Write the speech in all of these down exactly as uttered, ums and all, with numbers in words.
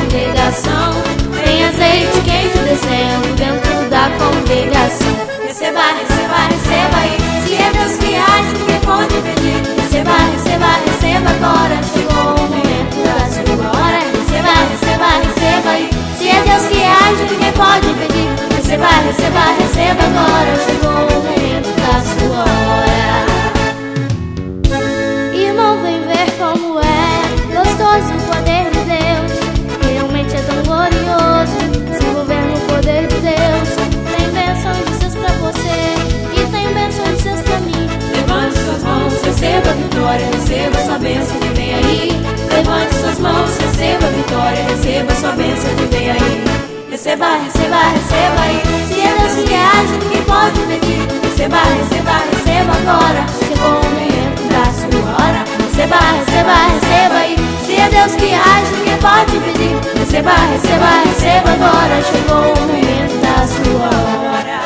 congregação. Tem azeite quente descendo dentro da congregação. Receba, receba, receba aí. Se é Deus que age, ninguém pode pedir. Receba, receba, receba agora. Chegou o momento da sua hora. Receba, receba, receba aí. Se é Deus que age, ninguém pode pedir. Receba, receba, receba agora. Chegou o momento da sua hora. Irmão, vem ver como é gostoso o poder de Deus. Realmente é tão glorioso se envolver no poder de Deus. Tem bênçãos de Deus pra você e tem bênçãos de Deus pra mim. Levante suas mãos, receba a vitória, receba sua bênção que vem aí. Levante suas mãos, receba a vitória, receba sua bênção que vem aí. Receba, receba, receba aí. Se é Deus que age, ninguém pode pedir. Receba, receba, receba agora. Chegou o momento da sua hora. Receba, receba, receba aí. Se é Deus que age, ninguém pode pedir. Receba, receba, receba agora. Chegou o momento da sua hora.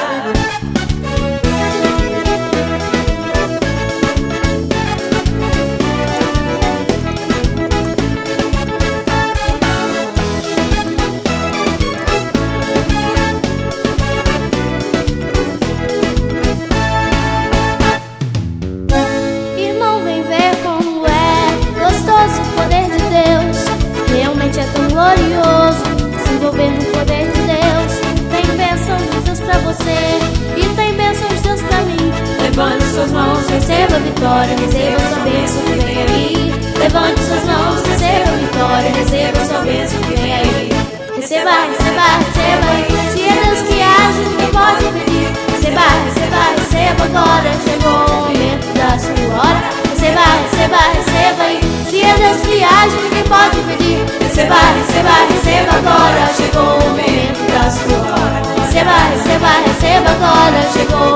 É tão glorioso se envolver no poder de Deus. Tem bênção de Deus pra você e tem bênção de Deus pra mim. Levante suas mãos, receba a vitória, receba sua bênção que vem aí. Levante suas mãos, receba a vitória, receba sua bênção que vem aí. Receba, receba, receba aí. Se é Deus que age, ninguém pode pedir. Receba, receba, receba agora. Chegou o momento da sua hora. Receba, receba, receba aí. Se é Deus que age, ninguém pode pedir. Receba, receba, receba agora. Chegou o momento da sua hora. Receba, receba, receba agora. Chegou